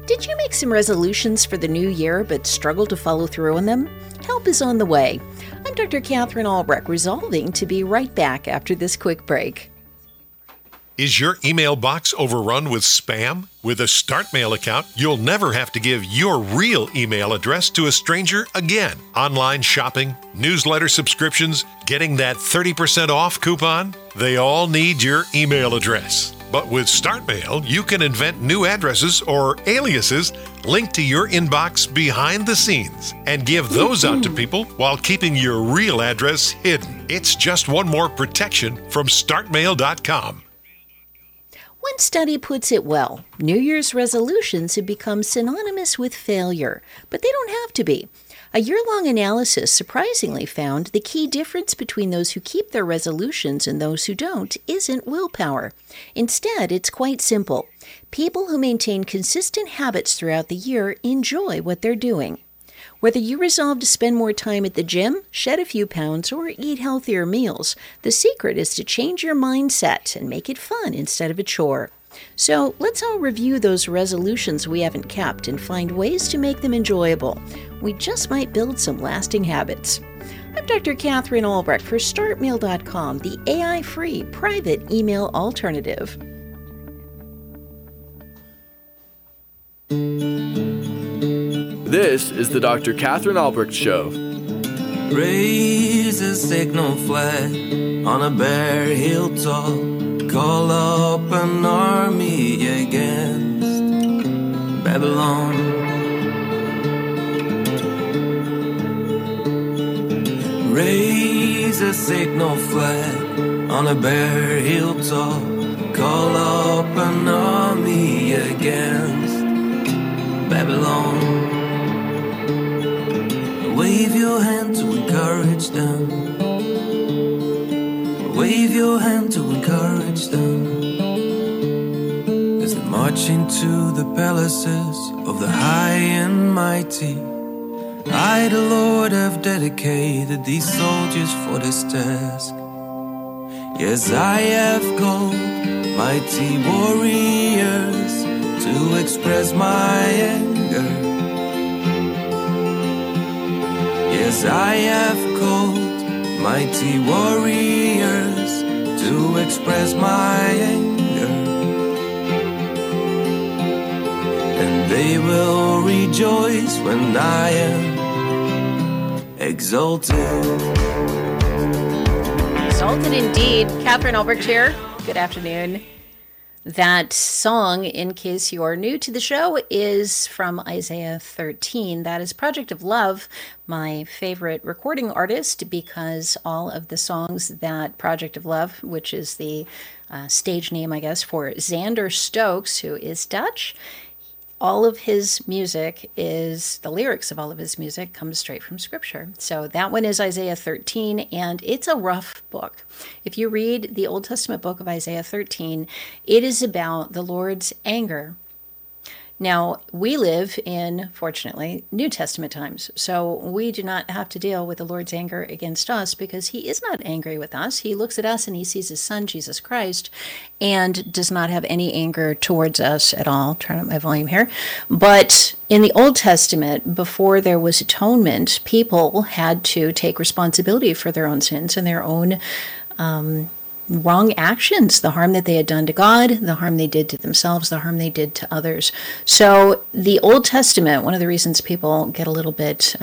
Did you make some resolutions for the new year but struggle to follow through on them? Help is on the way. I'm Dr. Catherine Albrecht, resolving to be right back after this quick break. Is your email box overrun with spam? With a StartMail account, you'll never have to give your real email address to a stranger again. Online shopping, newsletter subscriptions, getting that 30% off coupon, they all need your email address. But with StartMail, you can invent new addresses or aliases linked to your inbox behind the scenes and give those out to people while keeping your real address hidden. It's just one more protection from StartMail.com. One study puts it well. New Year's resolutions have become synonymous with failure, but they don't have to be. A year-long analysis surprisingly found the key difference between those who keep their resolutions and those who don't isn't willpower. Instead, it's quite simple. People who maintain consistent habits throughout the year enjoy what they're doing. Whether you resolve to spend more time at the gym, shed a few pounds, or eat healthier meals, the secret is to change your mindset and make it fun instead of a chore. So let's all review those resolutions we haven't kept and find ways to make them enjoyable. We just might build some lasting habits. I'm Dr. Catherine Albrecht for StartMail.com, the AI-free private email alternative. This is the Dr. Catherine Albrecht Show. Raise a signal flag on a bare hilltop. Call up an army against Babylon. Raise a signal flag on a bare hilltop. Call up an army against Babylon. Wave your hand to encourage them. Wave your hand to encourage them. As they march into the palaces of the high and mighty. I, the Lord, have dedicated these soldiers for this task. Yes, I have called mighty warriors to express my anger. Yes, I have called mighty warriors to express my anger. And they will rejoice when I am exalted. Exalted indeed. Catherine Albrecht here. Good afternoon. That song, in case you are new to the show, is from Isaiah 13. That is Project of Love, my favorite recording artist, because all of the songs that Project of Love, which is the stage name, I guess, for Xander Stokes, who is Dutch, all of his music is, the lyrics of all of his music come straight from Scripture. So that one is Isaiah 13, and it's a rough book. If you read the Old Testament book of Isaiah 13, it is about the Lord's anger. Now, we live in, fortunately, New Testament times, so we do not have to deal with the Lord's anger against us because he is not angry with us. He looks at us and he sees his son, Jesus Christ, and does not have any anger towards us at all. Turn up my volume here. But in the Old Testament, before there was atonement, people had to take responsibility for their own sins and their own wrong actions, the harm that they had done to God, the harm they did to themselves, the harm they did to others. So the Old Testament, one of the reasons people get a little bit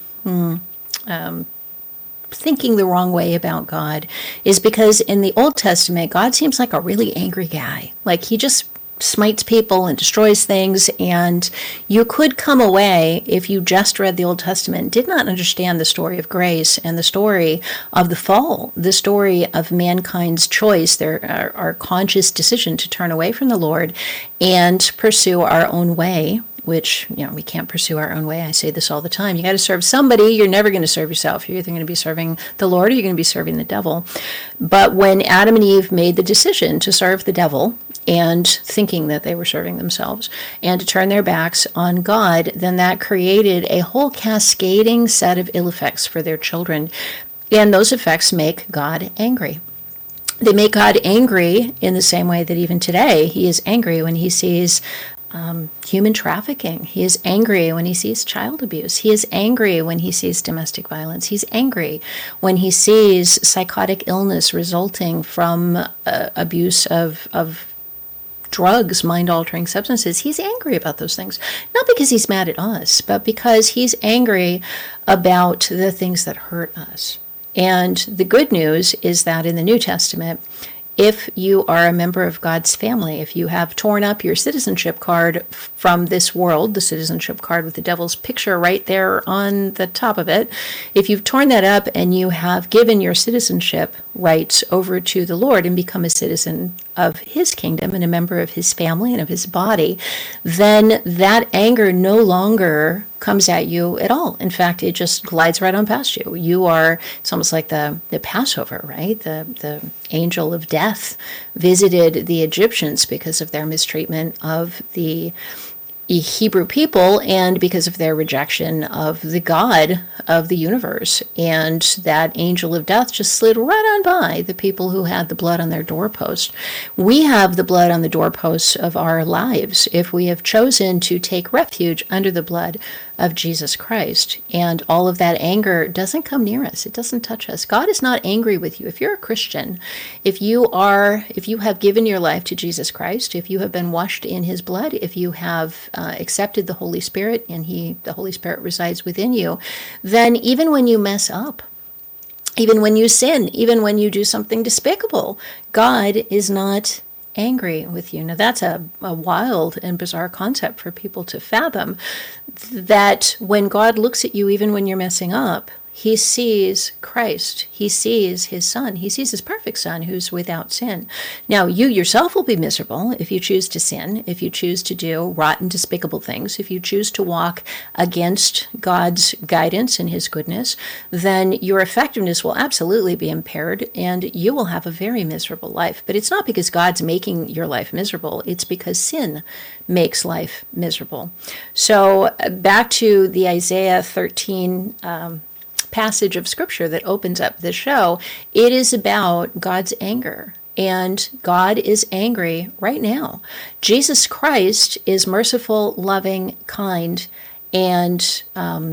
thinking the wrong way about God is because in the Old Testament, God seems like a really angry guy. Like he just smites people and destroys things, and you could come away, if you just read the Old Testament, did not understand the story of grace and the story of the fall, the story of mankind's choice, our conscious decision to turn away from the Lord and pursue our own way, which, we can't pursue our own way. I say this all the time. You got to serve somebody. You're never going to serve yourself. You're either going to be serving the Lord or you're going to be serving the devil. But when Adam and Eve made the decision to serve the devil, and thinking that they were serving themselves, and to turn their backs on God, then that created a whole cascading set of ill effects for their children. And those effects make God angry. They make God angry in the same way that even today he is angry when he sees human trafficking. He is angry when he sees child abuse. He is angry when he sees domestic violence. He's angry when he sees psychotic illness resulting from abuse of drugs, mind-altering substances. He's angry about those things. Not because he's mad at us, but because he's angry about the things that hurt us. And the good news is that in the New Testament, if you are a member of God's family, if you have torn up your citizenship card from this world, the citizenship card with the devil's picture right there on the top of it, if you've torn that up and you have given your citizenship rights over to the Lord and become a citizen of his kingdom and a member of his family and of his body, then that anger no longer comes at you at all. In fact, it just glides right on past you. It's almost like the Passover, right? The angel of death visited the Egyptians because of their mistreatment of the Hebrew people and because of their rejection of the God of the universe. And that angel of death just slid right on by the people who had the blood on their doorpost. We have the blood on the doorposts of our lives if we have chosen to take refuge under the blood of Jesus Christ. And all of that anger doesn't come near us. It doesn't touch us. God is not angry with you. If you're a Christian, if you have given your life to Jesus Christ, if you have been washed in his blood, if you have accepted the Holy Spirit and the Holy Spirit resides within you, then even when you mess up, even when you sin, even when you do something despicable, God is not angry with you. Now that's a wild and bizarre concept for people to fathom, that when God looks at you, even when you're messing up, he sees Christ. He sees his son. He sees his perfect son who's without sin. Now, you yourself will be miserable if you choose to sin, if you choose to do rotten, despicable things, if you choose to walk against God's guidance and his goodness, then your effectiveness will absolutely be impaired and you will have a very miserable life. But it's not because God's making your life miserable. It's because sin makes life miserable. So back to the Isaiah 13 passage of scripture that opens up the show. It is about God's anger, and God is angry right now. Jesus Christ is merciful, loving, kind, and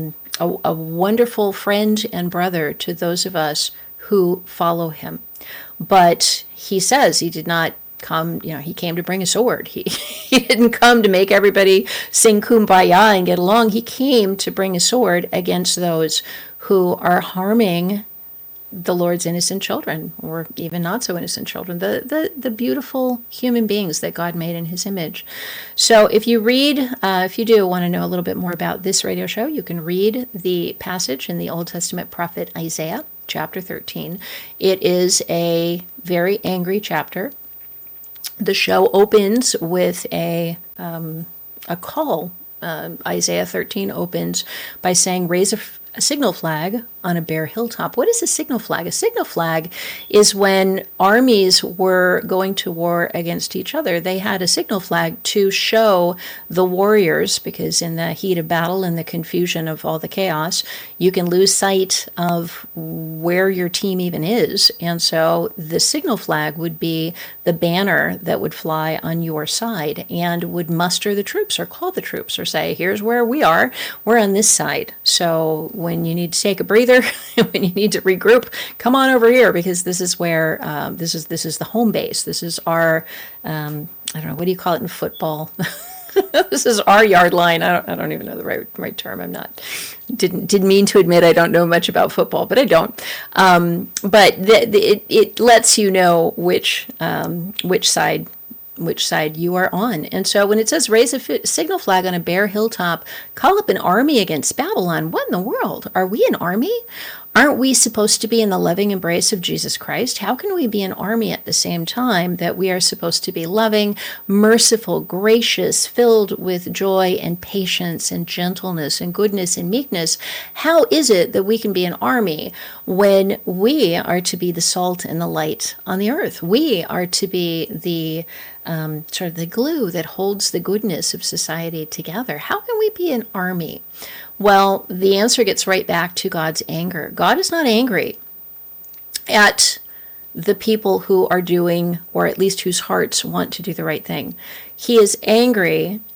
a wonderful friend and brother to those of us who follow him. But he says he did not come, he came to bring a sword. He didn't come to make everybody sing kumbaya and get along. He came to bring a sword against those who are harming the Lord's innocent children, or even not so innocent children, the beautiful human beings that God made in his image. So if you do want to know a little bit more about this radio show, you can read the passage in the Old Testament prophet Isaiah, chapter 13. It is a very angry chapter. The show opens with a call. Isaiah 13 opens by saying, raise a signal flag on a bare hilltop. What is a signal flag? A signal flag is when armies were going to war against each other. They had a signal flag to show the warriors, because in the heat of battle and the confusion of all the chaos, you can lose sight of where your team even is. And so the signal flag would be the banner that would fly on your side and would muster the troops or call the troops or say, here's where we are. We're on this side. So when you need to take a breather, when you need to regroup, come on over here, because this is where this is the home base. This is our I don't know, what do you call it in football? This is our yard line. I don't even know the right term. Didn't mean to admit I don't know much about football, but I don't. But it lets you know which side you are on. And so when it says raise a signal flag on a bare hilltop, call up an army against Babylon, what in the world? Are we an army? Aren't we supposed to be in the loving embrace of Jesus Christ? How can we be an army at the same time that we are supposed to be loving, merciful, gracious, filled with joy and patience and gentleness and goodness and meekness? How is it that we can be an army when we are to be the salt and the light on the earth? We are to be the sort of the glue that holds the goodness of society together. How can we be an army? Well, the answer gets right back to God's anger. God is not angry at the people who are doing, or at least whose hearts want to do the right thing. He is angry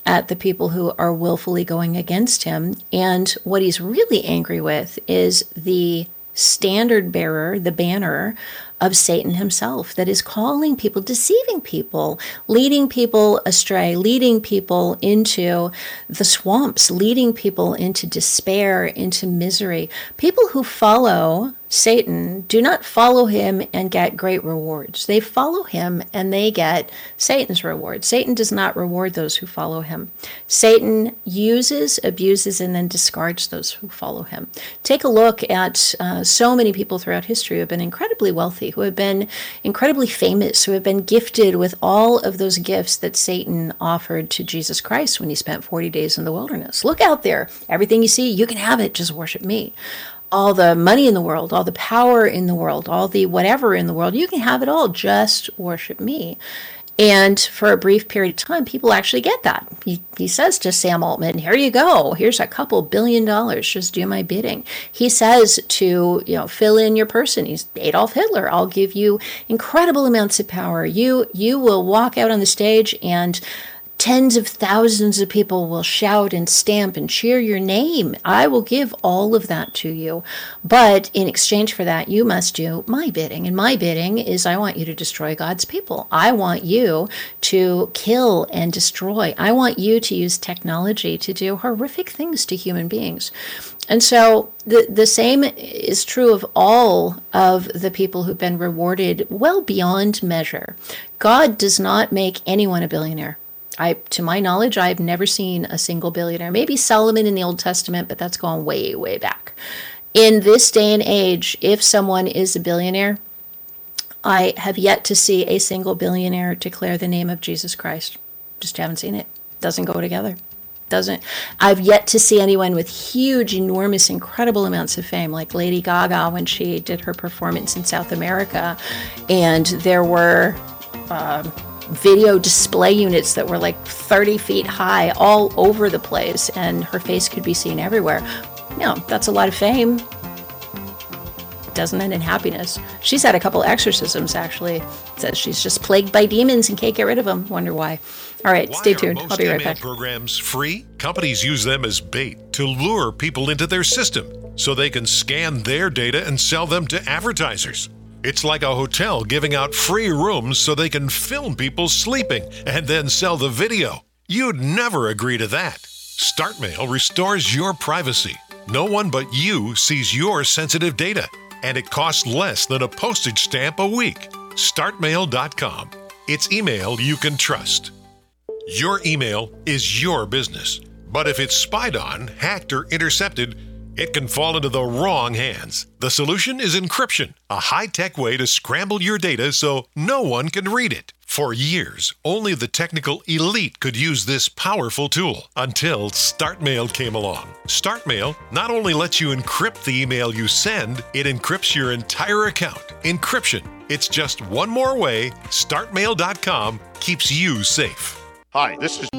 at the people who are willfully going against him. And what he's really angry with is the standard bearer, the banner of Satan himself, that is calling people, deceiving people, leading people astray, leading people into the swamps, leading people into despair, into misery. People who follow Satan do not follow him and get great rewards. They follow him and they get Satan's reward. Satan does not reward those who follow him. Satan uses, abuses, and then discards those who follow him. Take a look at so many people throughout history who have been incredibly wealthy, who have been incredibly famous, who have been gifted with all of those gifts that Satan offered to Jesus Christ when he spent 40 days in the wilderness. Look out there. Everything you see, you can have it. Just worship me. All the money in the world, all the power in the world, all the whatever in the world, you can have it all. Just worship me. And for a brief period of time, people actually get that. He says to Sam Altman, here you go. Here's a couple $1 billion. Just do my bidding. He says to, fill in your person. He's Adolf Hitler. I'll give you incredible amounts of power. You will walk out on the stage and tens of thousands of people will shout and stamp and cheer your name. I will give all of that to you. But in exchange for that, you must do my bidding. And my bidding is I want you to destroy God's people. I want you to kill and destroy. I want you to use technology to do horrific things to human beings. And so the same is true of all of the people who've been rewarded well beyond measure. God does not make anyone a billionaire. To my knowledge, I've never seen a single billionaire. Maybe Solomon in the Old Testament, but that's gone way, way back. In this day and age, if someone is a billionaire, I have yet to see a single billionaire declare the name of Jesus Christ. Just haven't seen it. Doesn't go together. Doesn't. I've yet to see anyone with huge, enormous, incredible amounts of fame, like Lady Gaga when she did her performance in South America, and there were video display units that were like 30 feet high all over the place, and her face could be seen everywhere. That's a lot of fame. Doesn't end in happiness. She's had a couple exorcisms, actually. Says she's just plagued by demons and can't get rid of them. Wonder why. All right, why stay tuned. Are most I'll be right email back. programs free? Companies use them as bait to lure people into their system so they can scan their data and sell them to advertisers. It's like a hotel giving out free rooms so they can film people sleeping and then sell the video. You'd never agree to that. StartMail restores your privacy. No one but you sees your sensitive data, and it costs less than a postage stamp a week. StartMail.com. It's email you can trust. Your email is your business, but if it's spied on, hacked, or intercepted, it can fall into the wrong hands. The solution is encryption, a high-tech way to scramble your data so no one can read it. For years, only the technical elite could use this powerful tool until StartMail came along. StartMail not only lets you encrypt the email you send, it encrypts your entire account. Encryption. It's just one more way StartMail.com keeps you safe. Hi, this is...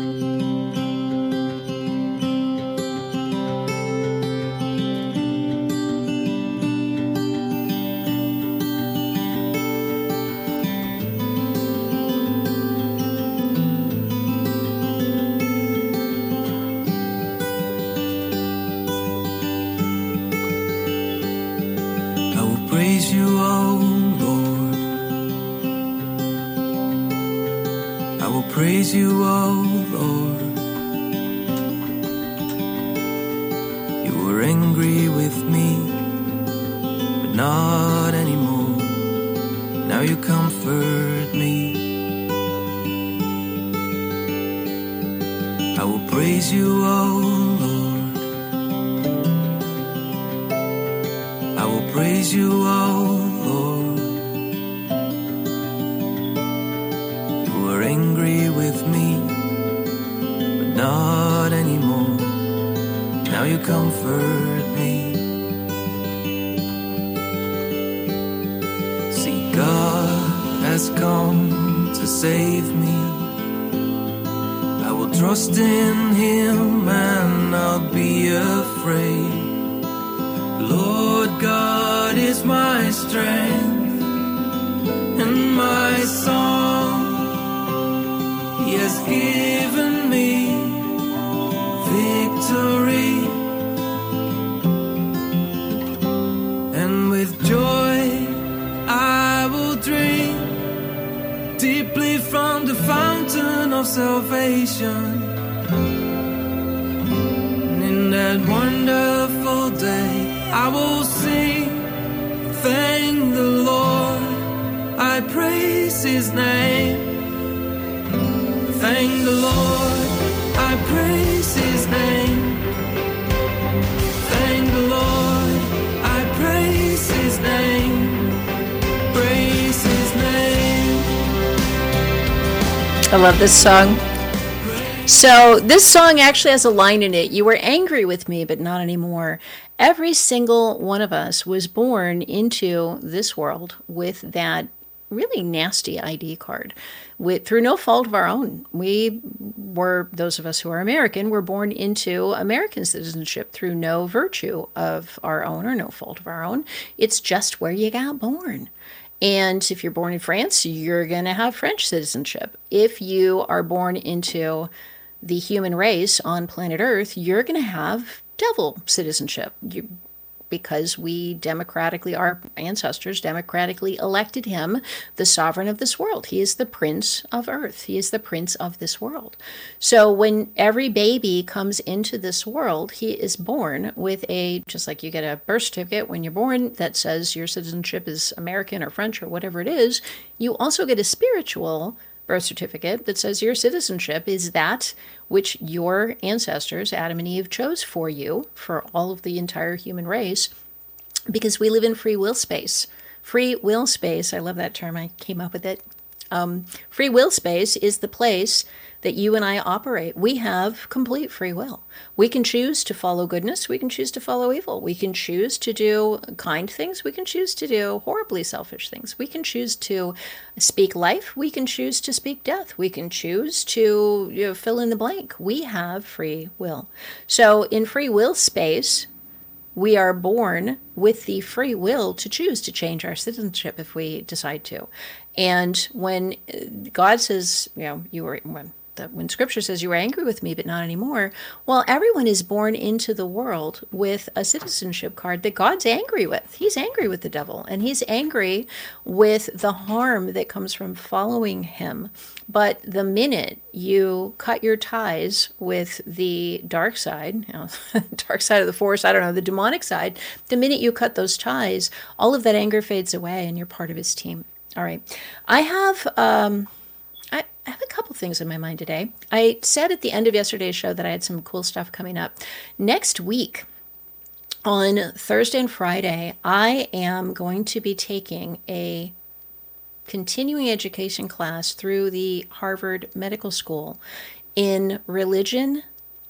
Praise you, oh Lord. I will praise you, oh Lord. You were angry with me, but not anymore. Now you comfort me. I will praise you, oh Lord. I will praise you, oh Lord. You were angry with me, but not anymore. Now you comfort me. See, God has come to save me. I will trust in Him and not be afraid. Lord God is my strength and my song. He has given me victory. And with joy I will drink deeply from the fountain of salvation. And in that wonderful day I will sing, thank the Lord, I praise his name. Thank the Lord, I praise his name. Thank the Lord, I praise his name. Praise his name. I love this song. So this song actually has a line in it. You were angry with me, but not anymore. Every single one of us was born into this world with that really nasty ID card, through no fault of our own. We were, those of us who are American, were born into American citizenship through no virtue of our own or no fault of our own. It's just where you got born. And if you're born in France, you're going to have French citizenship. If you are born into the human race on planet Earth, you're going to have devil citizenship. Because we democratically, our ancestors democratically elected him the sovereign of this world. He is the prince of Earth. He is the prince of this world. So when every baby comes into this world, he is born with just like you get a birth certificate when you're born that says your citizenship is American or French or whatever it is, you also get a spiritual birth certificate that says your citizenship is that which your ancestors, Adam and Eve, chose for you, for all of the entire human race, because we live in free will space. Free will space, I love that term, I came up with it. Free will space is the place that you and I operate. We have complete free will. We can choose to follow goodness. We can choose to follow evil. We can choose to do kind things. We can choose to do horribly selfish things. We can choose to speak life. We can choose to speak death. We can choose to fill in the blank. We have free will. So in free will space, we are born with the free will to choose to change our citizenship if we decide to. And when God says, when Scripture says you were angry with me, but not anymore, well, everyone is born into the world with a citizenship card that God's angry with. He's angry with the devil, and he's angry with the harm that comes from following him. But the minute you cut your ties with the dark side, dark side of the force, the demonic side, the minute you cut those ties, all of that anger fades away and you're part of his team. All right. I have a couple things in my mind today. I said at the end of yesterday's show that I had some cool stuff coming up. Next week, on Thursday and Friday, I am going to be taking a continuing education class through the Harvard Medical School in religion,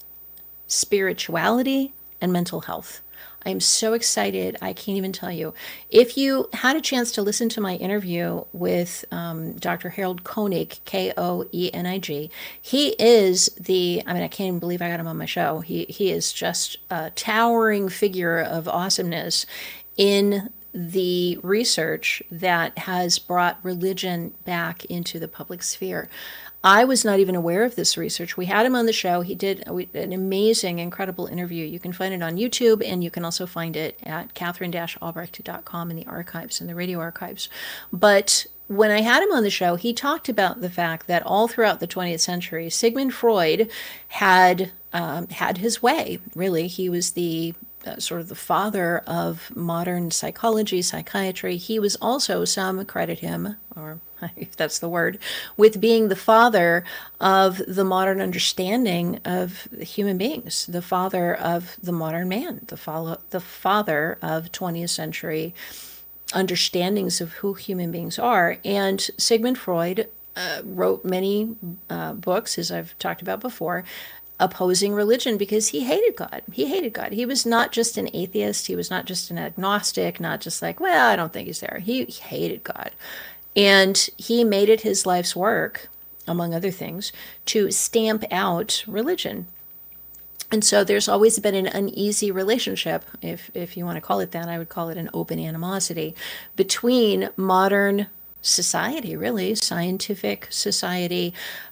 spirituality, and mental health. I'm so excited. I can't even tell you. If you had a chance to listen to my interview with Dr. Harold Koenig, Koenig, he is I can't even believe I got him on my show. He is just a towering figure of awesomeness in the research that has brought religion back into the public sphere. I was not even aware of this research. We had him on the show. He did an amazing, incredible interview. You can find it on YouTube, and you can also find it at Catherine-Albrecht.com in the archives, in the radio archives. But when I had him on the show, he talked about the fact that all throughout the 20th century, Sigmund Freud had his way, really. He was the sort of the father of modern psychology, psychiatry. He was also, some credit him, or if that's the word, with being the father of the modern understanding of human beings, the father of the modern man, the father of 20th century understandings of who human beings are. And Sigmund Freud wrote many books, as I've talked about before, opposing religion because he hated God. He hated God. He was not just an atheist. He was not just an agnostic, not just like, well, I don't think he's there. He hated God. And he made it his life's work, among other things, to stamp out religion. And so there's always been an uneasy relationship, if you want to call it that. I would call it an open animosity between modern society, really, scientific society,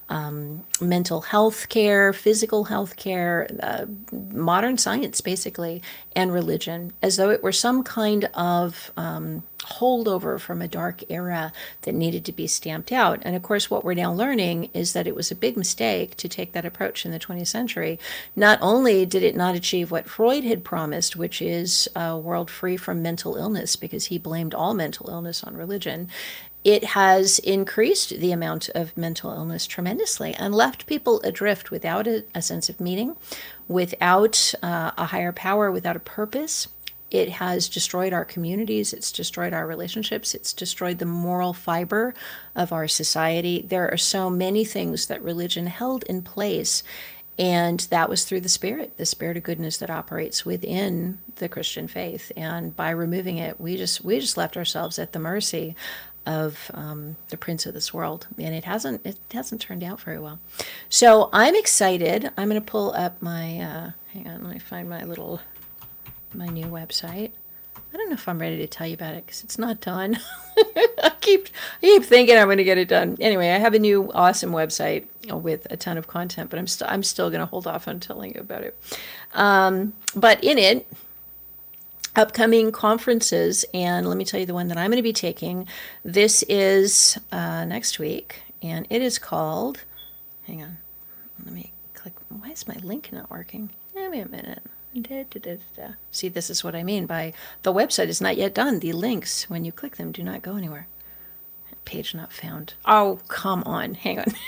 mental health care, physical health care, modern science, basically, and religion, as though it were some kind of holdover from a dark era that needed to be stamped out. And of course, what we're now learning is that it was a big mistake to take that approach in the 20th century. Not only did it not achieve what Freud had promised, which is a world free from mental illness, because he blamed all mental illness on religion, it has increased the amount of mental illness tremendously and left people adrift without a sense of meaning, without a higher power, without a purpose. It has destroyed our communities. It's destroyed our relationships. It's destroyed the moral fiber of our society. There are so many things that religion held in place, and that was through the Spirit of goodness that operates within the Christian faith. And by removing it, we just left ourselves at the mercy of the prince of this world, and it hasn't turned out very well. So I'm excited. I'm going to pull up my hang on, let me find my new website. I don't know if I'm ready to tell you about it because it's not done. I keep thinking I'm going to get it done. Anyway, I have a new awesome website with a ton of content, but I'm still going to hold off on telling you about it. But in it, upcoming conferences, and let me tell you the one that I'm going to be taking. This is next week, and it is called, hang on, let me click. Why is my link not working? Give me a minute. See, this is what I mean by the website is not yet done. The links, when you click them, do not go anywhere. Page not found. Oh, come on. Hang on.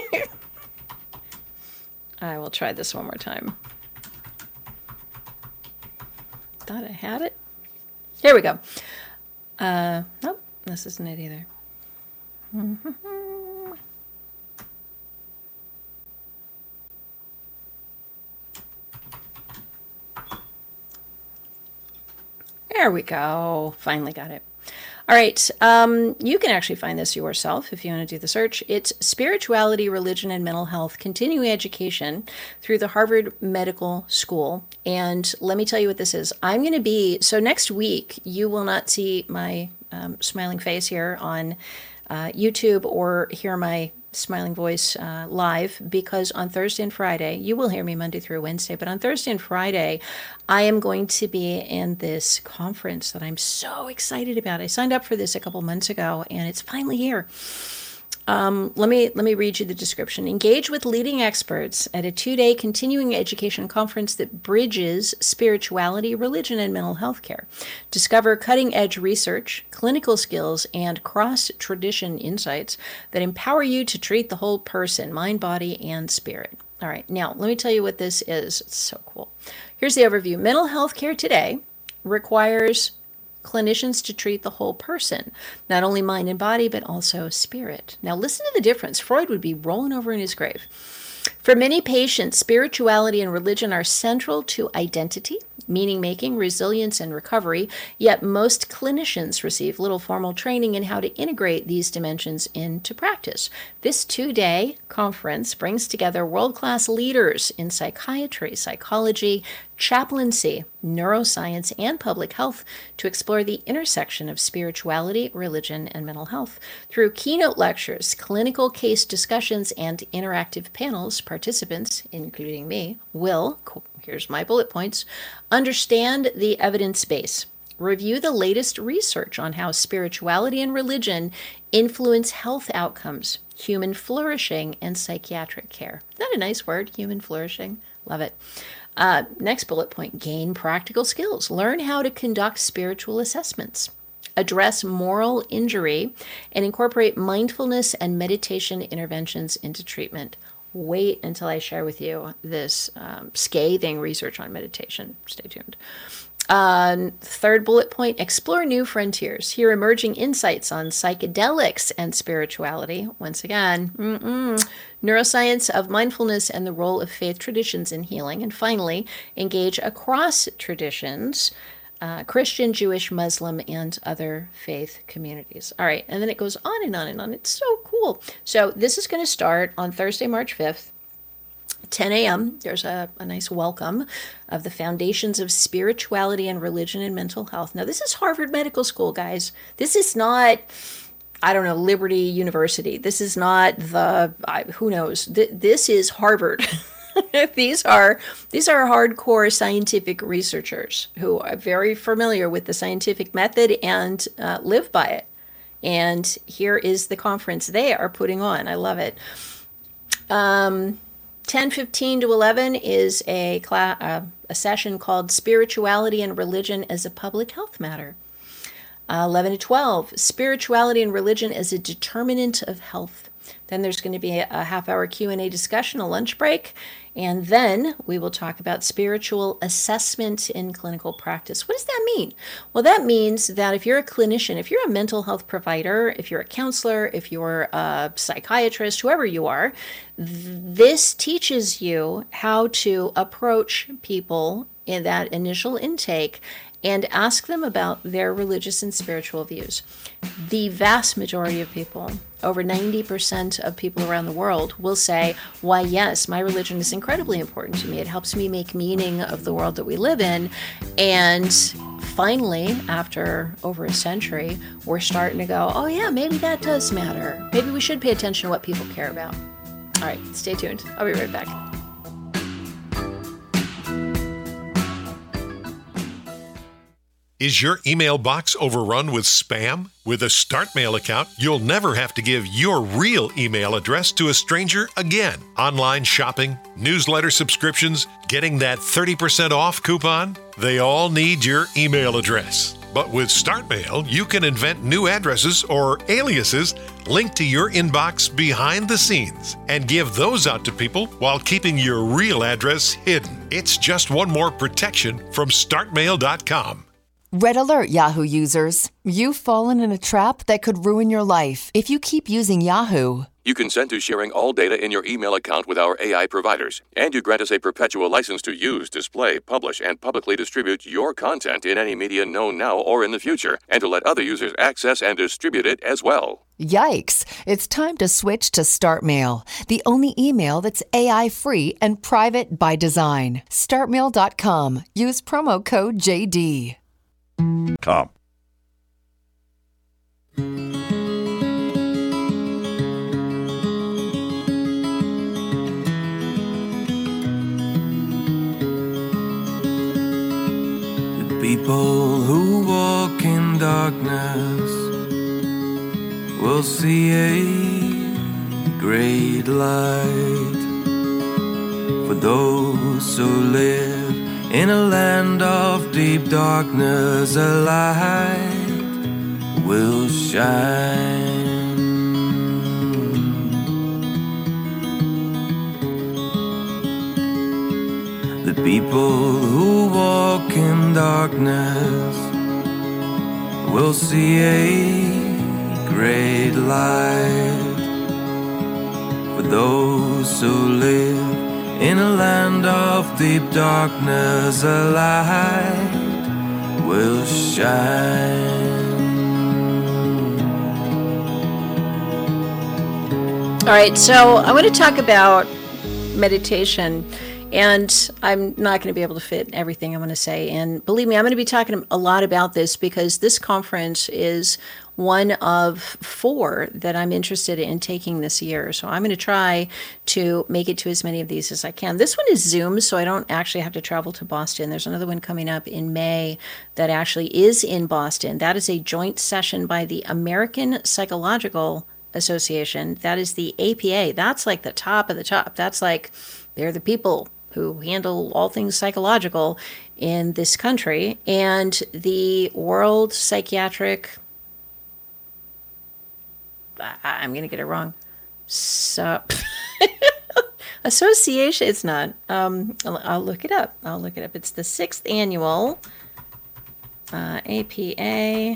I will try this one more time. Thought I had it. Here we go. Nope, this isn't it either. There we go. Finally got it. All right. You can actually find this yourself if you want to do the search. It's Spirituality, Religion, and Mental Health, Continuing Education through the Harvard Medical School. And let me tell you what this is. So next week, you will not see my smiling face here on YouTube or hear my smiling voice live, because on Thursday and Friday, you will hear me Monday through Wednesday, but on Thursday and Friday, I am going to be in this conference that I'm so excited about. I signed up for this a couple months ago, and it's finally here. Let me read you the description. Engage with leading experts at a 2-day continuing education conference that bridges spirituality, religion, and mental health care. Discover cutting-edge research, clinical skills, and cross-tradition insights that empower you to treat the whole person, mind, body, and spirit. All right, now let me tell you what this is. It's so cool. Here's the overview. Mental health care today requires clinicians to treat the whole person, not only mind and body, but also spirit. Now listen to the difference. Freud would be rolling over in his grave. For many patients, spirituality and religion are central to identity, meaning-making, resilience, and recovery, yet most clinicians receive little formal training in how to integrate these dimensions into practice. This 2-day conference brings together world-class leaders in psychiatry, psychology, chaplaincy, neuroscience, and public health to explore the intersection of spirituality, religion, and mental health. Through keynote lectures, clinical case discussions, and interactive panels, participants, including me, will, here's my bullet points, understand the evidence base, review the latest research on how spirituality and religion influence health outcomes, human flourishing, and psychiatric care. Isn't that a nice word, human flourishing? Love it. Next bullet point, gain practical skills. Learn how to conduct spiritual assessments, address moral injury, and incorporate mindfulness and meditation interventions into treatment. Wait until I share with you this scathing research on meditation. Stay tuned. Third bullet point, explore new frontiers. Hear emerging insights on psychedelics and spirituality. Once again, neuroscience of mindfulness and the role of faith traditions in healing. And finally, engage across traditions, Christian, Jewish, Muslim, and other faith communities. All right, and then it goes on and on and on. It's so cool. So this is going to start on Thursday, March 5th. 10 a.m., there's a nice welcome of the foundations of spirituality and religion and mental health. Now, this is Harvard Medical School, guys. This is not I don't know, Liberty University. This is not who knows. This is Harvard. These are hardcore scientific researchers who are very familiar with the scientific method and live by it. And here is the conference they are putting on. I love it. 10:15 to 11 is a session called Spirituality and Religion as a Public Health Matter. 11 to 12, Spirituality and Religion as a Determinant of Health. Then there's going to be a half-hour Q&A discussion, a lunch break, and then we will talk about spiritual assessment in clinical practice. What does that mean? Well, that means that if you're a clinician, if you're a mental health provider, if you're a counselor, if you're a psychiatrist, whoever you are, this teaches you how to approach people in that initial intake and ask them about their religious and spiritual views. The vast majority of people, over 90% of people around the world, will say, why, yes, my religion is incredibly important to me. It helps me make meaning of the world that we live in. And finally, after over a century, we're starting to go, oh yeah, maybe that does matter. Maybe we should pay attention to what people care about. All right, stay tuned. I'll be right back. Is your email box overrun with spam? With a StartMail account, you'll never have to give your real email address to a stranger again. Online shopping, newsletter subscriptions, getting that 30% off coupon, they all need your email address. But with StartMail, you can invent new addresses or aliases linked to your inbox behind the scenes and give those out to people while keeping your real address hidden. It's just one more protection from StartMail.com. Red alert, Yahoo users. You've fallen in a trap that could ruin your life if you keep using Yahoo. You consent to sharing all data in your email account with our AI providers, and you grant us a perpetual license to use, display, publish, and publicly distribute your content in any media known now or in the future, and to let other users access and distribute it as well. Yikes! It's time to switch to StartMail, the only email that's AI-free and private by design. StartMail.com. Use promo code JD. Com. The people who walk in darkness will see a great light. For those who live in a land of deep darkness, a light will shine. The people who walk in darkness will see a great light. For those who live in a land of deep darkness, a light will shine. All right, so I want to talk about meditation, and I'm not going to be able to fit everything I want to say. And believe me, I'm going to be talking a lot about this because this conference is one of 4 that I'm interested in taking this year. So I'm going to try to make it to as many of these as I can. This one is Zoom, so I don't actually have to travel to Boston. There's another one coming up in May that actually is in Boston. That is a joint session by the American Psychological Association. That is the APA. That's like the top of the top. That's like, they're the people who handle all things psychological in this country. And the World Psychiatric, I'm going to get it wrong, Association, it's not. I'll look it up. It's the 6th annual APA,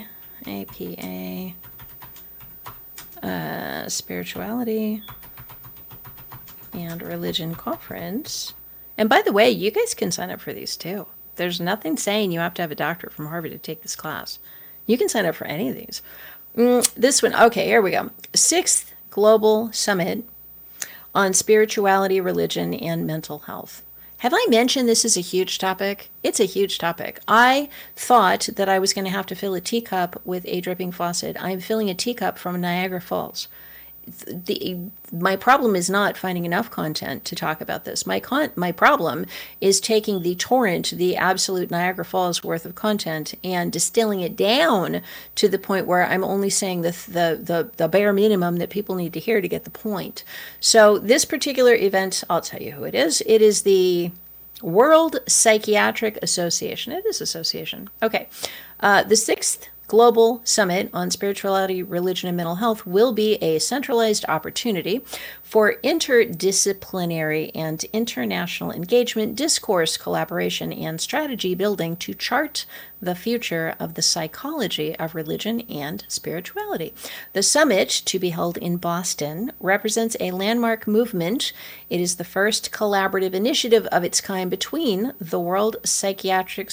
Spirituality and Religion Conference. And by the way, you guys can sign up for these too. There's nothing saying you have to have a doctorate from Harvard to take this class. You can sign up for any of these. This one, okay, here we go. 6th Global Summit on Spirituality, Religion, and Mental Health. Have I mentioned this is a huge topic? It's a huge topic. I thought that I was going to have to fill a teacup with a dripping faucet. I'm filling a teacup from Niagara Falls. My problem is not finding enough content to talk about this. My problem is taking the torrent, the absolute Niagara Falls worth of content, and distilling it down to the point where I'm only saying the bare minimum that people need to hear to get the point. So this particular event, I'll tell you who it is. It is the World Psychiatric Association. It is association. Okay. The 6th Global Summit on Spirituality, Religion, and Mental Health will be a centralized opportunity for interdisciplinary and international engagement, discourse, collaboration, and strategy building to chart the future of the psychology of religion and spirituality. The summit, to be held in Boston, represents a landmark movement. It is the first collaborative initiative of its kind between the World Psychiatric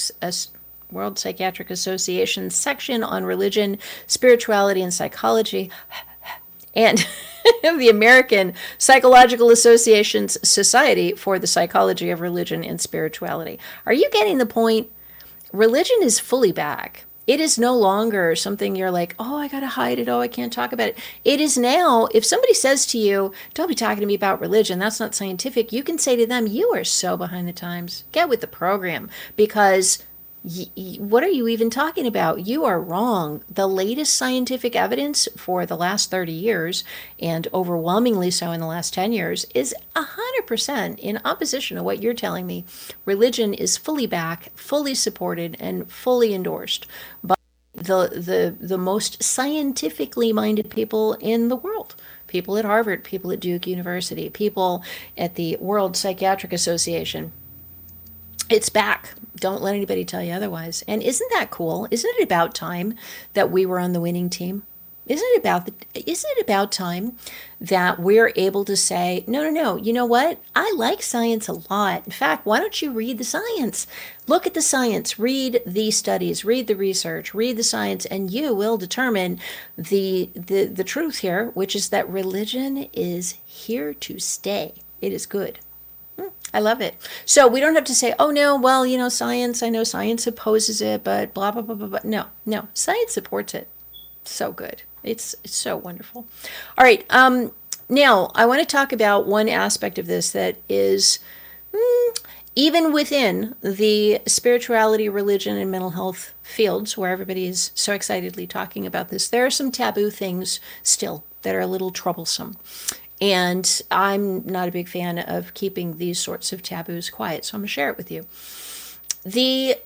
Association section on religion, spirituality, and psychology, and the American Psychological Association's Society for the Psychology of Religion and Spirituality. Are you getting the point? Religion is fully back. It is no longer something you're like, oh, I got to hide it. Oh, I can't talk about it. It is now, if somebody says to you, don't be talking to me about religion, that's not scientific, you can say to them, you are so behind the times. Get with the program, because what are you even talking about? You are wrong. The latest scientific evidence for the last 30 years, and overwhelmingly so in the last 10 years, is 100% in opposition to what you're telling me. Religion is fully back, fully supported, and fully endorsed by the most scientifically minded people in the world. People at Harvard, people at Duke University, people at the World Psychiatric Association. It's back. Don't let anybody tell you otherwise. And isn't that cool? Isn't it about time that we were on the winning team? Isn't it about time that we're able to say, no, you know what? I like science a lot. In fact, why don't you read the science? Look at the science, read the studies, read the research, read the science, and you will determine the truth here, which is that religion is here to stay. It is good. I love it. So we don't have to say, oh, no, well, science, I know science opposes it, but blah, blah, blah, blah, blah. No, science supports it. So good. It's so wonderful. All right. Now, I want to talk about one aspect of this that is even within the spirituality, religion, and mental health fields where everybody is so excitedly talking about this. There are some taboo things still that are a little troublesome. And I'm not a big fan of keeping these sorts of taboos quiet, so I'm going to share it with you. The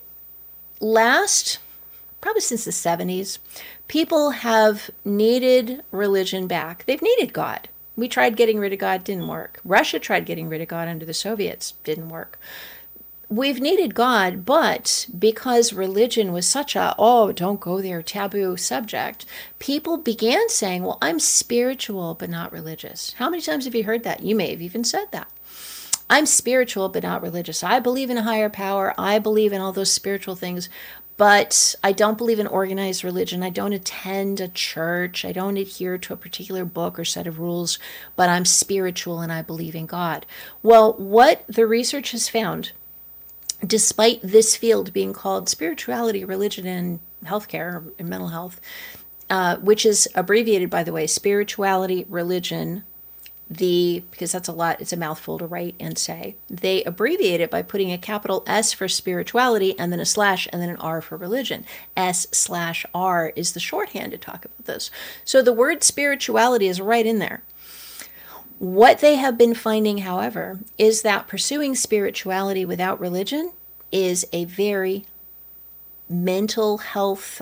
last, probably since the 70s, people have needed religion back. They've needed God. We tried getting rid of God, didn't work. Russia tried getting rid of God under the Soviets, didn't work. We've needed God, but because religion was such a, oh, don't go there, taboo subject, people began saying, well, I'm spiritual, but not religious. How many times have you heard that? You may have even said that. I'm spiritual, but not religious. I believe in a higher power. I believe in all those spiritual things, but I don't believe in organized religion. I don't attend a church. I don't adhere to a particular book or set of rules, but I'm spiritual and I believe in God. Well, what the research has found, despite this field being called spirituality, religion, and healthcare, and mental health, which is abbreviated, by the way, spirituality, religion, because that's a lot, it's a mouthful to write and say. They abbreviate it by putting a capital S for spirituality and then a slash and then an R for religion. S/R is the shorthand to talk about this. So the word spirituality is right in there. What they have been finding, however, is that pursuing spirituality without religion is a very mental health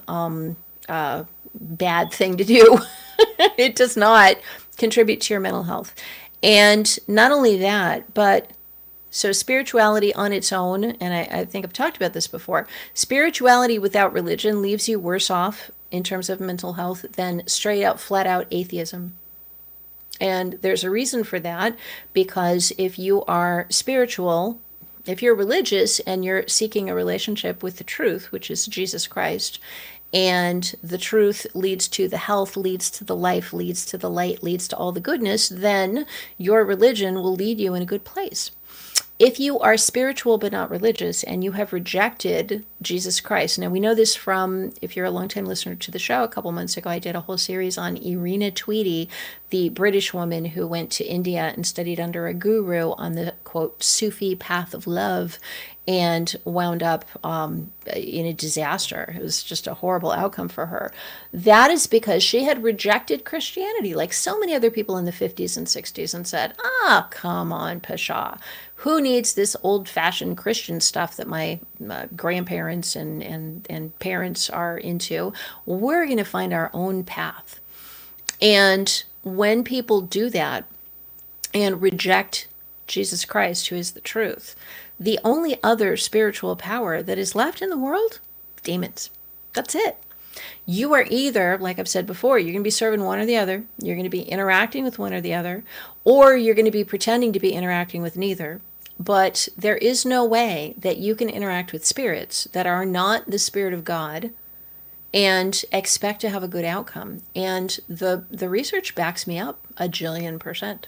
bad thing to do. It does not contribute to your mental health. And not only that, but so spirituality on its own, and I think I've talked about this before, spirituality without religion leaves you worse off in terms of mental health than straight out, flat out atheism. And there's a reason for that, because if you are spiritual, if you're religious and you're seeking a relationship with the truth, which is Jesus Christ, and the truth leads to the health, leads to the life, leads to the light, leads to all the goodness, then your religion will lead you in a good place. if you are spiritual but not religious and you have rejected Jesus Christ, now we know this from, if you're a longtime listener to the show, a couple months ago I did a whole series on Irina Tweedy, the British woman who went to India and studied under a guru on the, quote, Sufi path of love, and wound up in a disaster. It was just a horrible outcome for her. That is because she had rejected Christianity, like so many other people in the 50s and 60s, and said, come on, Pasha. Who needs this old-fashioned Christian stuff that my grandparents and parents are into? We're going to find our own path. And when people do that and reject Jesus Christ, who is the truth, the only other spiritual power that is left in the world, demons. That's it. You are either, like I've said before, you're going to be serving one or the other. You're going to be interacting with one or the other, or you're going to be pretending to be interacting with neither. But there is no way that you can interact with spirits that are not the Spirit of God and expect to have a good outcome. And the research backs me up 1,000,000,000%.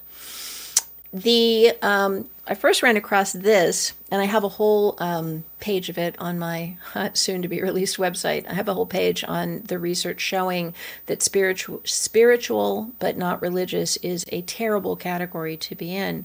I first ran across this, and I have a whole page of it on my soon-to-be-released website. I have a whole page on the research showing that spiritual but not religious is a terrible category to be in.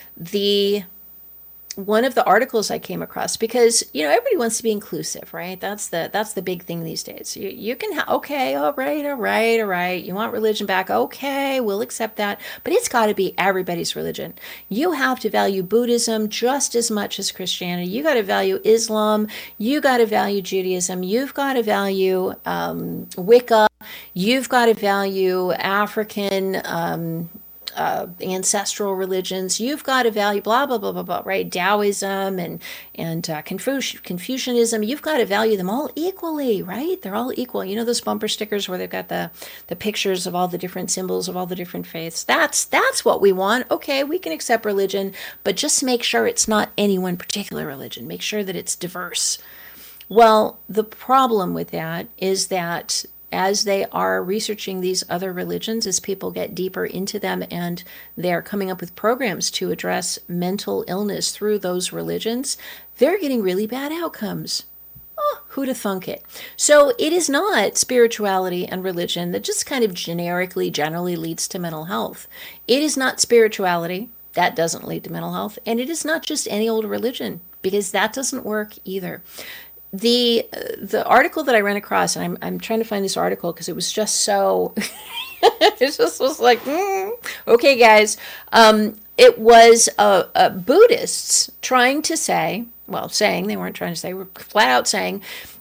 One of the articles I came across, because everybody wants to be inclusive, right? That's the big thing these days. You can okay, all right. You want religion back? Okay, we'll accept that, but it's got to be everybody's religion. You have to value Buddhism just as much as Christianity. You got to value Islam. You got to value Judaism. You've got to value Wicca. You've got to value African ancestral religions. You've got to value blah blah blah blah blah, right? Taoism and Confucianism. You've got to value them all equally, right? They're all equal. You know those bumper stickers where they've got the pictures of all the different symbols of all the different faiths. That's what we want. Okay, we can accept religion, but just make sure it's not any one particular religion. Make sure that it's diverse. Well, the problem with that is that as they are researching these other religions, as people get deeper into them and they're coming up with programs to address mental illness through those religions, they're getting really bad outcomes. Who'd have thunk it? So it is not spirituality and religion that just kind of generally leads to mental health. It is not spirituality. That doesn't lead to mental health. And it is not just any old religion, because that doesn't work either. The article that I ran across, and I'm trying to find this article because it was just so, it just was like, okay, guys. It was Buddhists trying to say, they weren't trying to say, were flat out saying,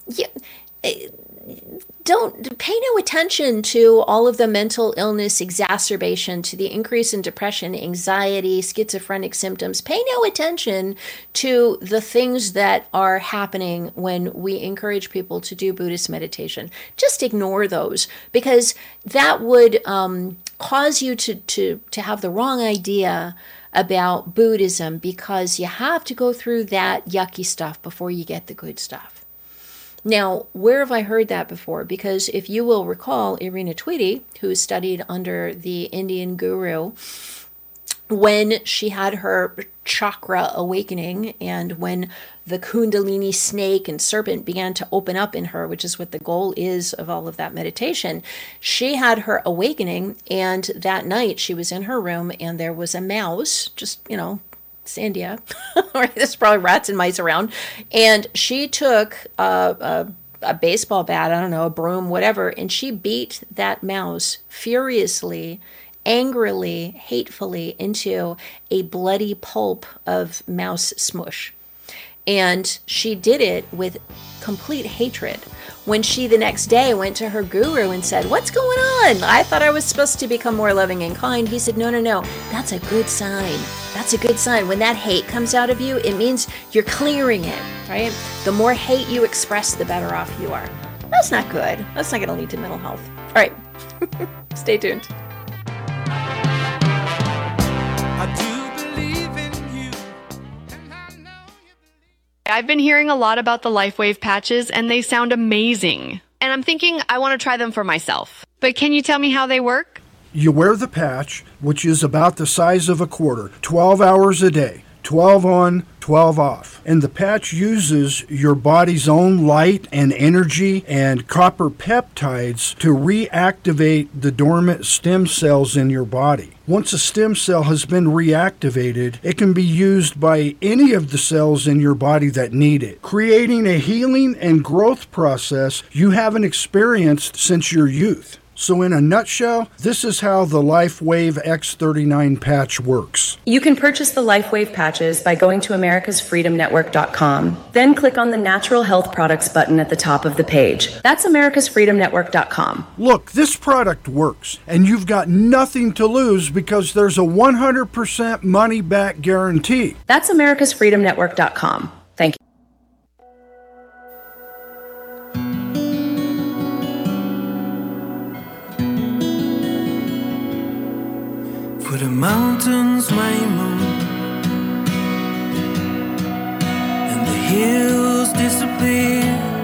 don't pay no attention to all of the mental illness exacerbation, to the increase in depression, anxiety, schizophrenic symptoms. Pay no attention to the things that are happening when we encourage people to do Buddhist meditation. Just ignore those, because that would cause you to have the wrong idea about Buddhism, because you have to go through that yucky stuff before you get the good stuff. Now, where have I heard that before? Because if you will recall, Irina Tweedy, who studied under the Indian guru, when she had her chakra awakening and when the Kundalini snake and serpent began to open up in her, which is what the goal is of all of that meditation, she had her awakening, and that night she was in her room and there was a mouse, just, it's India, right? There's probably rats and mice around. And she took a baseball bat, I don't know, a broom, whatever, and she beat that mouse furiously, angrily, hatefully into a bloody pulp of mouse smush. And she did it with complete hatred. When she the next day went to her guru and said, "What's going on? I thought I was supposed to become more loving and kind." He said, No. That's a good sign. That's a good sign. When that hate comes out of you, it means you're clearing it, right? The more hate you express, the better off you are. That's not good. That's not going to lead to mental health. All right. Stay tuned. I've been hearing a lot about the LifeWave patches, and they sound amazing. And I'm thinking I want to try them for myself. But can you tell me how they work? You wear the patch, which is about the size of a quarter, 12 hours a day. 12 on, 12 off. And the patch uses your body's own light and energy and copper peptides to reactivate the dormant stem cells in your body. Once a stem cell has been reactivated, it can be used by any of the cells in your body that need it, creating a healing and growth process you haven't experienced since your youth. So in a nutshell, this is how the LifeWave X39 patch works. You can purchase the LifeWave patches by going to americasfreedomnetwork.com. Then click on the Natural Health Products button at the top of the page. That's americasfreedomnetwork.com. Look, this product works, and you've got nothing to lose because there's a 100% money-back guarantee. That's americasfreedomnetwork.com. Thank you. For the mountains may move and the hills disappear,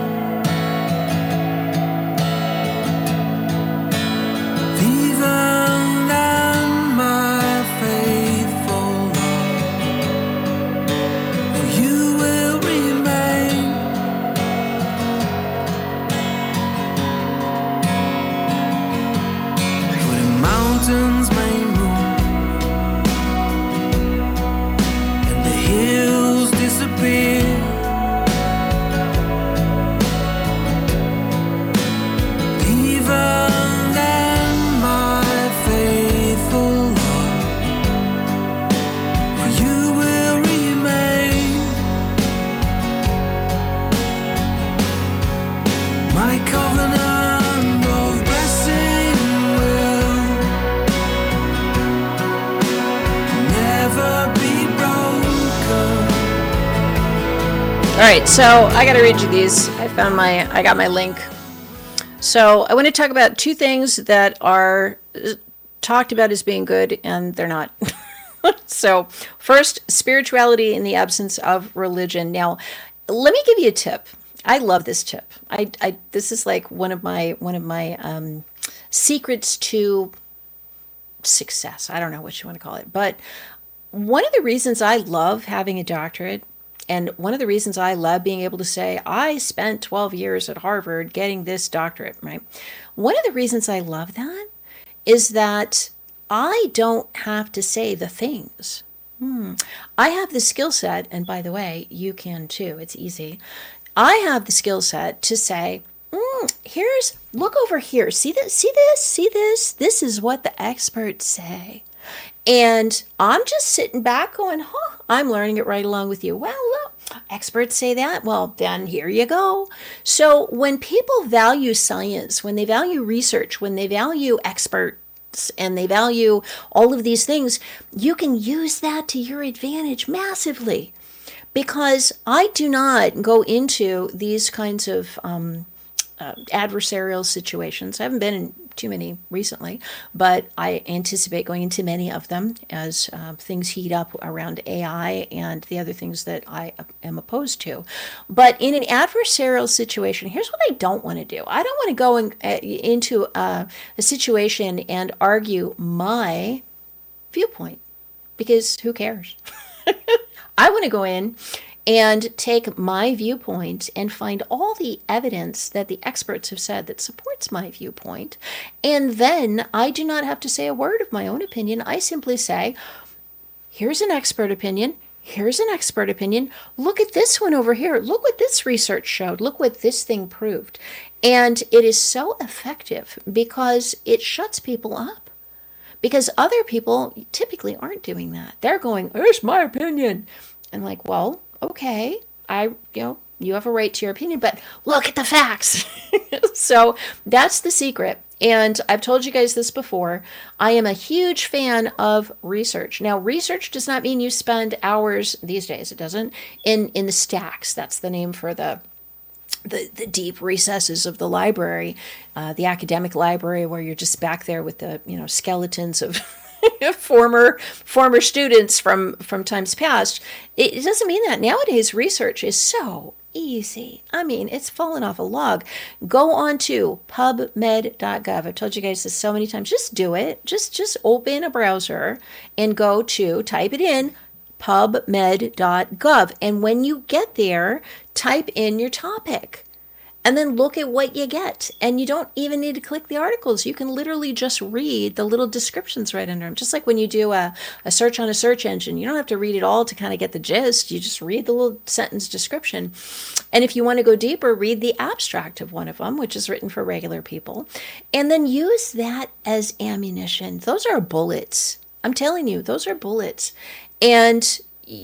Viva land, my faithful Lord, for you will remain. For the mountains may move, hills disappear, even then, my faithful Lord, for you will remain. My covenant of blessing will never be broken. All right, so I got to read you these. I got my link. So I want to talk about two things that are talked about as being good, and they're not. So first, spirituality in the absence of religion. Now, let me give you a tip. I love this tip. This is like one of my secrets to success. I don't know what you want to call it, but one of the reasons I love having a doctorate, and one of the reasons I love being able to say, I spent 12 years at Harvard getting this doctorate, right? One of the reasons I love that is that I don't have to say the things. I have the skill set, and by the way, you can too. It's easy. I have the skill set to say, look over here. See this? This is what the experts say. And I'm just sitting back going, I'm learning it right along with you. Well, look, experts say that. Well, then here you go. So when people value science, when they value research, when they value experts, and they value all of these things, you can use that to your advantage massively. Because I do not go into these kinds of adversarial situations. I haven't been in too many recently, but I anticipate going into many of them as things heat up around AI and the other things that I am opposed to. But in an adversarial situation, here's what I don't want to do. I don't want to go into a situation and argue my viewpoint, because who cares? I want to go in and take my viewpoint and find all the evidence that the experts have said that supports my viewpoint. And then I do not have to say a word of my own opinion. I simply say, here's an expert opinion. Here's an expert opinion. Look at this one over here. Look what this research showed. Look what this thing proved. And it is so effective because it shuts people up. Because other people typically aren't doing that. They're going, here's my opinion. And like, well, okay, you have a right to your opinion, but look at the facts. So that's the secret. And I've told you guys this before. I am a huge fan of research. Now, research does not mean you spend hours these days. It doesn't. In the stacks, that's the name for the deep recesses of the library, the academic library, where you're just back there with the skeletons of former students from times past. It doesn't mean that. Nowadays, research is so easy. I mean, it's fallen off a log. Go on to pubmed.gov. I've told you guys this so many times. Just do it. Just open a browser and go to, type it in, pubmed.gov. And when you get there, type in your topic. And then look at what you get. And you don't even need to click the articles. You can literally just read the little descriptions right under them. Just like when you do a search on a search engine, you don't have to read it all to kind of get the gist. You just read the little sentence description. And if you want to go deeper, read the abstract of one of them, which is written for regular people. And then use that as ammunition. Those are bullets. I'm telling you, those are bullets. And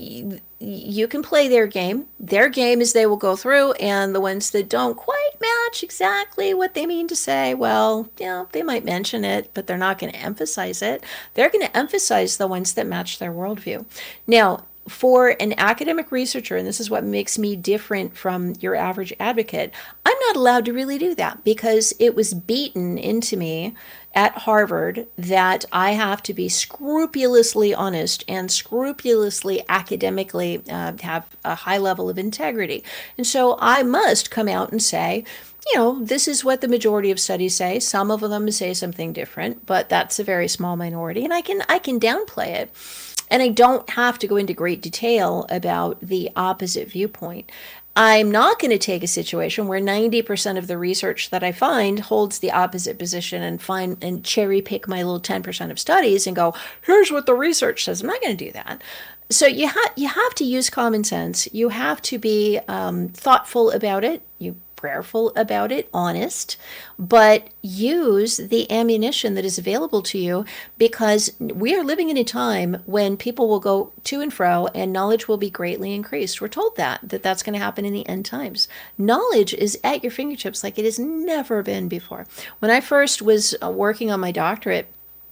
you can play their game. Their game is they will go through, and the ones that don't quite match exactly what they mean to say, well, they might mention it, but they're not going to emphasize it. They're going to emphasize the ones that match their worldview. Now, for an academic researcher, and this is what makes me different from your average advocate, I'm not allowed to really do that because it was beaten into me at Harvard that I have to be scrupulously honest and scrupulously academically have a high level of integrity. And so I must come out and say, this is what the majority of studies say. Some of them say something different, but that's a very small minority, and I can downplay it. And I don't have to go into great detail about the opposite viewpoint. I'm not going to take a situation where 90% of the research that I find holds the opposite position and cherry pick my little 10% of studies and go, here's what the research says. I'm not going to do that. So you have to use common sense. You have to be thoughtful about it. Prayerful about it, honest, but use the ammunition that is available to you, because we are living in a time when people will go to and fro and knowledge will be greatly increased. We're told that's going to happen in the end times. Knowledge is at your fingertips like it has never been before. When I first was working on my doctorate,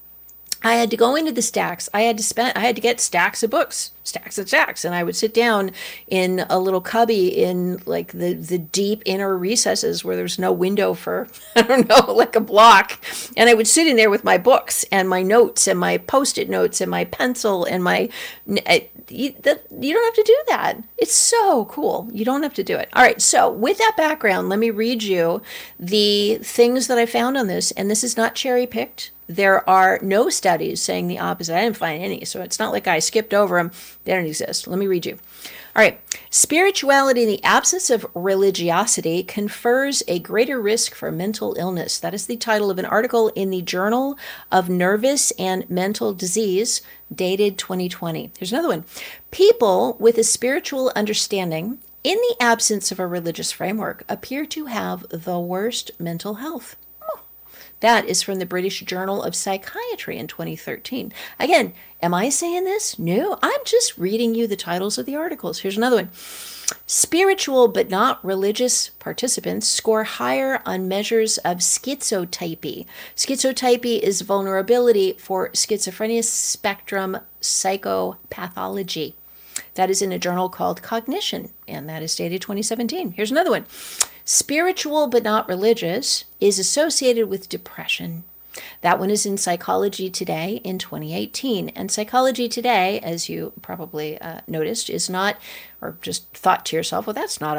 I had to go into the stacks. I had to get stacks of books, stacks and stacks. And I would sit down in a little cubby in like the deep inner recesses where there's no window for, like a block. And I would sit in there with my books and my notes and my Post-it notes and my pencil and my, you don't have to do that. It's so cool. You don't have to do it. All right. So with that background, let me read you the things that I found on this. And this is not cherry picked. There are no studies saying the opposite. I didn't find any, so it's not like I skipped over them. They don't exist. Let me read you. All right. Spirituality in the absence of religiosity confers a greater risk for mental illness. That is the title of an article in the Journal of Nervous and Mental Disease, dated 2020. Here's another one. People with a spiritual understanding in the absence of a religious framework appear to have the worst mental health. That is from the British Journal of Psychiatry in 2013. Again, am I saying this? No, I'm just reading you the titles of the articles. Here's another one. Spiritual but not religious participants score higher on measures of schizotypy. Schizotypy is vulnerability for schizophrenia spectrum psychopathology. That is in a journal called Cognition, and that is dated 2017. Here's another one. Spiritual but not religious is associated with depression. That one is in Psychology Today in 2018. And Psychology Today, as you probably noticed, is not, or just thought to yourself, well, that's not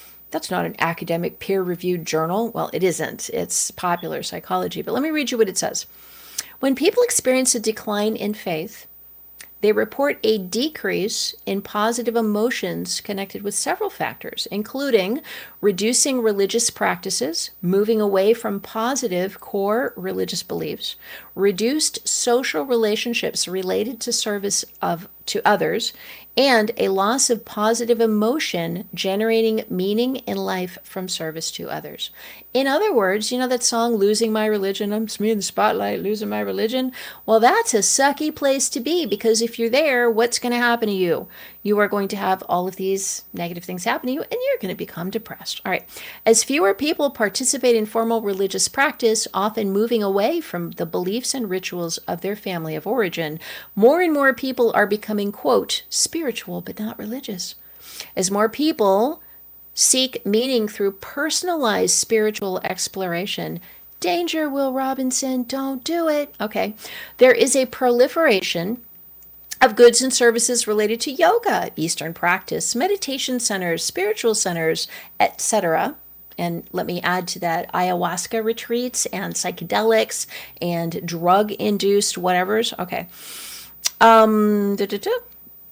an academic peer-reviewed journal. Well, it isn't. It's popular psychology. But let me read you what it says. When people experience a decline in faith, they report a decrease in positive emotions connected with several factors, including reducing religious practices, moving away from positive core religious beliefs, reduced social relationships related to service to others, and a loss of positive emotion generating meaning in life from service to others. In other words, you know that song, Losing My Religion? I'm me in the spotlight, losing my religion. Well, that's a sucky place to be, because if you're there, what's going to happen to you? You are going to have all of these negative things happen to you, and you're going to become depressed. All right. As fewer people participate in formal religious practice, often moving away from the beliefs and rituals of their family of origin, more and more people are becoming, quote, spiritual but not religious. As more people seek meaning through personalized spiritual exploration, danger, Will Robinson, don't do it. Okay. There is a proliferation of goods and services related to yoga, Eastern practice, meditation centers, spiritual centers, etc. And let me add to that ayahuasca retreats and psychedelics and drug-induced whatevers. Okay.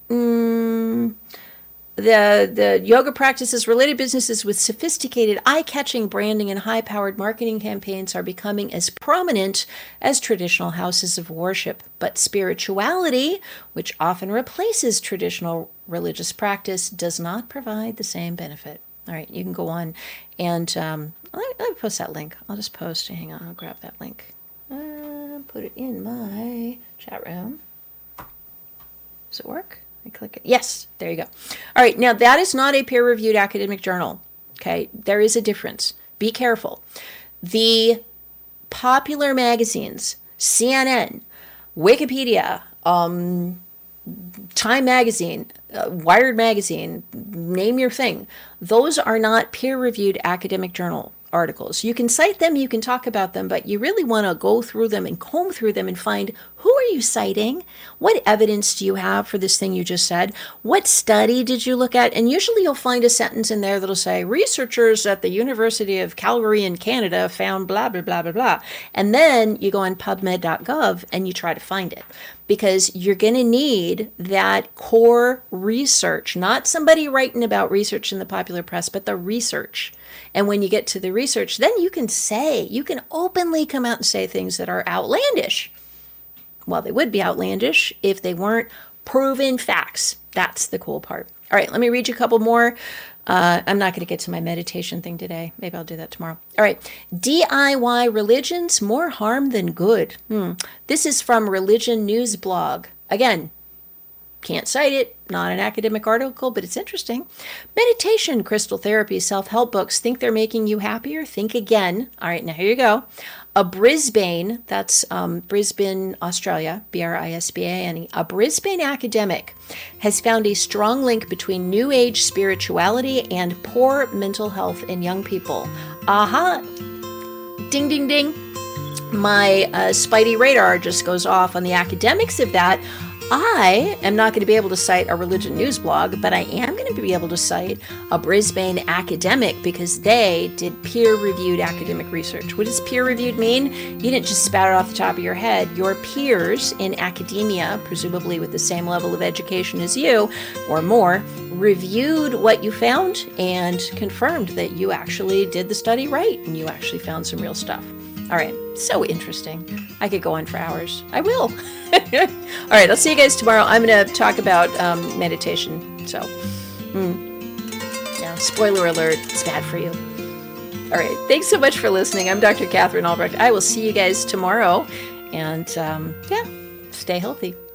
The yoga practices, related businesses with sophisticated, eye-catching branding and high-powered marketing campaigns are becoming as prominent as traditional houses of worship. But spirituality, which often replaces traditional religious practice, does not provide the same benefit. All right, you can go on and let me post that link. I'll just post. Hang on, I'll grab that link. Put it in my chat room. Does it work? I click it. Yes, there you go. All right, now that is not a peer-reviewed academic journal. Okay, there is a difference. Be careful. The popular magazines, CNN, Wikipedia, Time Magazine, Wired Magazine, name your thing. Those are not peer-reviewed academic journal articles. You can cite them, you can talk about them, but you really want to go through them and comb through them and find, who are you citing? What evidence do you have for this thing you just said? What study did you look at? And usually you'll find a sentence in there that'll say, researchers at the University of Calgary in Canada found blah, blah, blah, blah, blah. And then you go on PubMed.gov and you try to find it. Because you're going to need that core research, not somebody writing about research in the popular press, but the research. And when you get to the research, then you can openly come out and say things that are outlandish. Well, they would be outlandish if they weren't proven facts. That's the cool part. All right, let me read you a couple more. I'm not going to get to my meditation thing today. Maybe I'll do that tomorrow. All right. DIY religions, more harm than good. This is from Religion News Blog. Again, can't cite it. Not an academic article, but it's interesting. Meditation, crystal therapy, self-help books. Think they're making you happier? Think again. All right, now here you go. A Brisbane, that's Brisbane, Australia, Brisbane, a Brisbane academic has found a strong link between New Age spirituality and poor mental health in young people. Aha! Ding, ding, ding. My Spidey radar just goes off on the academics of that. I am not going to be able to cite a Religion News blog, but I am going to be able to cite a Brisbane academic because they did peer-reviewed academic research. What does peer-reviewed mean? You didn't just spout it off the top of your head. Your peers in academia, presumably with the same level of education as you or more, reviewed what you found and confirmed that you actually did the study right and you actually found some real stuff. All right, so interesting. I could go on for hours. I will. All right, I'll see you guys tomorrow. I'm going to talk about meditation. So, yeah, spoiler alert, it's bad for you. All right, thanks so much for listening. I'm Dr. Catherine Albrecht. I will see you guys tomorrow. And, yeah, stay healthy.